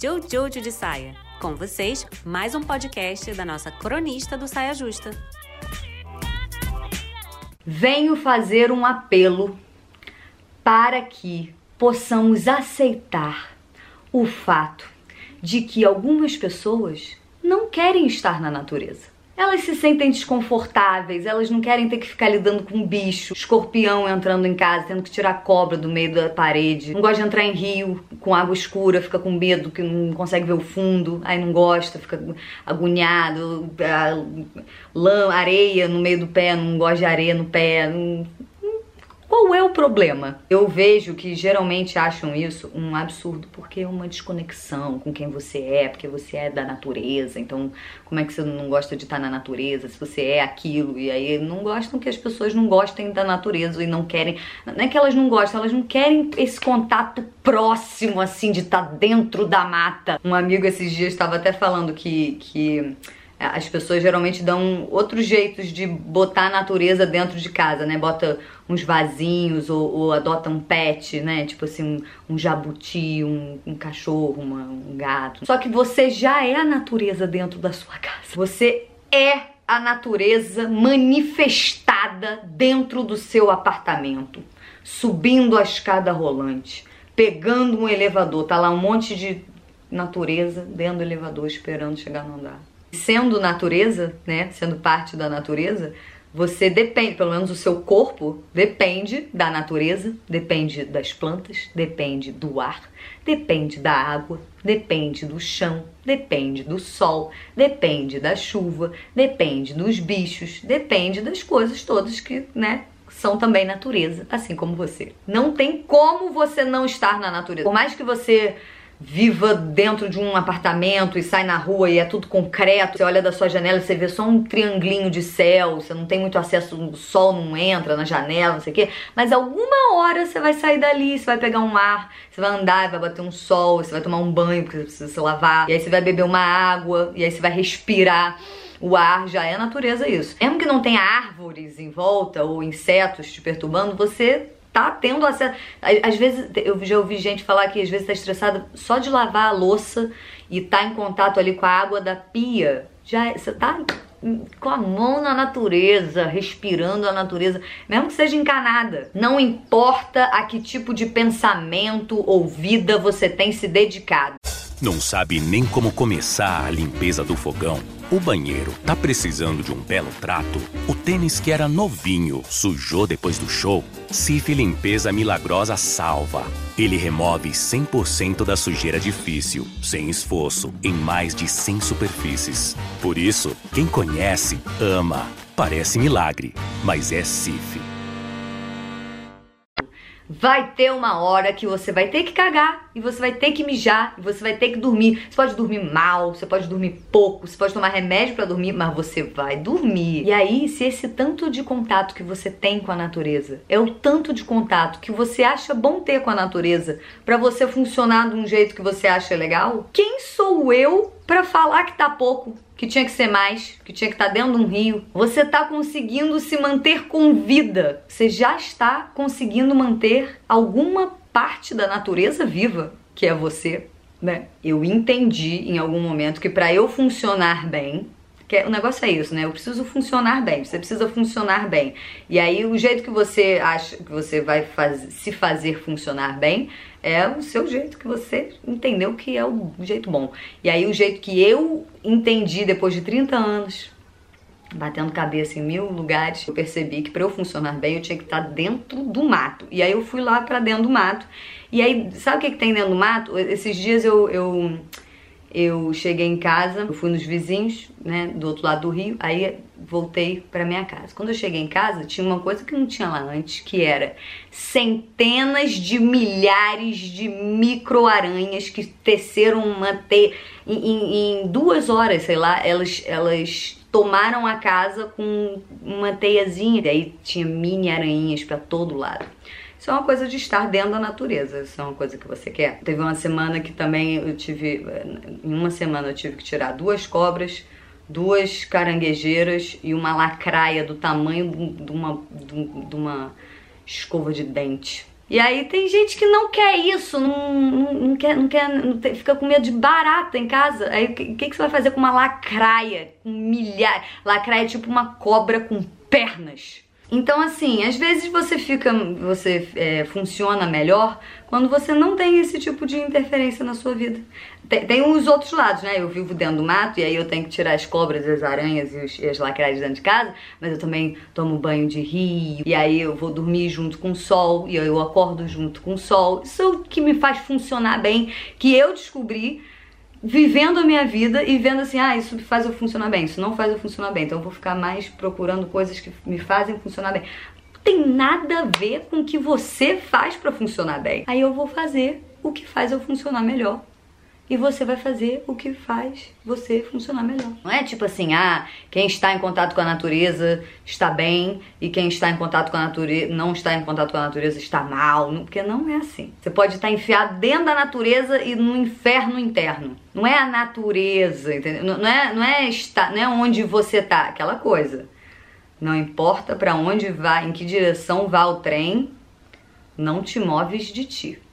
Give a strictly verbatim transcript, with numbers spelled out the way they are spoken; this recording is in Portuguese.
Jojo de Saia. Com vocês, mais um podcast da nossa cronista do Saia Justa. Venho fazer um apelo para que possamos aceitar o fato de que algumas pessoas não querem estar na natureza. Elas se sentem desconfortáveis, elas não querem ter que ficar lidando com um bicho, escorpião entrando em casa, tendo que tirar cobra do meio da parede. Não gosta de entrar em rio com água escura, fica com medo que não consegue ver o fundo, aí não gosta, fica agoniado, lã, areia no meio do pé, não gosta de areia no pé. Não... Qual é o problema? Eu vejo que geralmente acham isso um absurdo, porque é uma desconexão com quem você é, porque você é da natureza, então como é que você não gosta de estar na natureza, se você é aquilo, e aí não gostam que as pessoas não gostem da natureza e não querem, não é que elas não gostam, elas não querem esse contato próximo, assim, de estar dentro da mata. Um amigo esses dias estava até falando que... que as pessoas geralmente dão outros jeitos de botar a natureza dentro de casa, né? Bota uns vasinhos ou, ou adota um pet, né? Tipo assim, um, um jabuti, um, um cachorro, uma, um gato. Só que você já é a natureza dentro da sua casa. Você é a natureza manifestada dentro do seu apartamento. Subindo a escada rolante, pegando um elevador. Tá lá um monte de natureza dentro do elevador esperando chegar no andar. Sendo natureza, né, sendo parte da natureza, você depende, pelo menos o seu corpo depende da natureza, depende das plantas, depende do ar, depende da água, depende do chão, depende do sol, depende da chuva, depende dos bichos, depende das coisas todas que, né, são também natureza, assim como você. Não tem como você não estar na natureza. Por mais que você viva dentro de um apartamento e sai na rua e é tudo concreto, você olha da sua janela e você vê só um triangulinho de céu, você não tem muito acesso, o sol não entra na janela, não sei o quê, mas alguma hora você vai sair dali, você vai pegar um ar, você vai andar, vai bater um sol, você vai tomar um banho porque você precisa se lavar, e aí você vai beber uma água, e aí você vai respirar. O ar já é natureza isso. Mesmo que não tenha árvores em volta ou insetos te perturbando, você tá tendo acesso. Às vezes, eu já ouvi gente falar que às vezes tá estressada só de lavar a louça e tá em contato ali com a água da pia. Já, você tá com a mão na natureza, respirando a natureza, mesmo que seja encanada. Não importa a que tipo de pensamento ou vida você tem se dedicado. Não sabe nem como começar a limpeza do fogão? O banheiro tá precisando de um belo trato? O tênis que era novinho sujou depois do show? Cif Limpeza Milagrosa salva. Ele remove cem por cento da sujeira difícil, sem esforço, em mais de cem superfícies. Por isso, quem conhece, ama. Parece milagre, mas é Cif. Vai ter uma hora que você vai ter que cagar, e você vai ter que mijar, e você vai ter que dormir. Você pode dormir mal, você pode dormir pouco, você pode tomar remédio pra dormir, mas você vai dormir. E aí, se esse tanto de contato que você tem com a natureza é o tanto de contato que você acha bom ter com a natureza pra você funcionar de um jeito que você acha legal, quem sou eu pra falar que tá pouco? Que tinha que ser mais, que tinha que estar dentro de um rio. Você está conseguindo se manter com vida. Você já está conseguindo manter alguma parte da natureza viva, que é você, né? Eu entendi em algum momento que para eu funcionar bem, que o negócio é isso, né? Eu preciso funcionar bem, você precisa funcionar bem. E aí o jeito que você acha que você vai faz, se fazer funcionar bem é o seu jeito, que você entendeu que é o jeito bom. E aí o jeito que eu entendi depois de trinta anos, batendo cabeça em mil lugares, eu percebi que para eu funcionar bem eu tinha que estar dentro do mato. E aí eu fui lá para dentro do mato. E aí, sabe o que, que tem dentro do mato? Esses dias eu... eu Eu cheguei em casa, eu fui nos vizinhos, né, do outro lado do rio, aí voltei pra minha casa. Quando eu cheguei em casa, tinha uma coisa que não tinha lá antes, que era centenas de milhares de micro-aranhas que teceram uma teia. Em, em, em duas horas, sei lá, elas, elas tomaram a casa com uma teiazinha. E aí tinha mini aranhinhas pra todo lado. Isso é uma coisa de estar dentro da natureza, isso é uma coisa que você quer. Teve uma semana que também eu tive, em uma semana eu tive que tirar duas cobras, duas caranguejeiras e uma lacraia do tamanho de uma, de uma escova de dente. E aí tem gente que não quer isso, não, não, não quer, não quer não tem, fica com medo de barata em casa. Aí o que, que, que você vai fazer com uma lacraia? Com milhares. Lacraia é tipo uma cobra com pernas. Então assim, às vezes você fica, você é, funciona melhor quando você não tem esse tipo de interferência na sua vida. Tem, tem os outros lados, né? Eu vivo dentro do mato e aí eu tenho que tirar as cobras, as aranhas e, os, e as lacraias dentro de casa, mas eu também tomo banho de rio, e aí eu vou dormir junto com o sol, e aí eu acordo junto com o sol. Isso é o que me faz funcionar bem, que eu descobri vivendo a minha vida e vendo assim, ah, isso faz eu funcionar bem, isso não faz eu funcionar bem, então eu vou ficar mais procurando coisas que me fazem funcionar bem. Não tem nada a ver com o que você faz pra funcionar bem. Aí eu vou fazer o que faz eu funcionar melhor. E você vai fazer o que faz você funcionar melhor. Não é tipo assim, ah, quem está em contato com a natureza está bem e quem está em contato com a natureza, não está em contato com a natureza está mal. Porque não é assim. Você pode estar enfiado dentro da natureza e no inferno interno. Não é a natureza, entendeu? Não é, não é, estar, não é onde você tá, aquela coisa. Não importa para onde vai, em que direção vá o trem, não te moves de ti.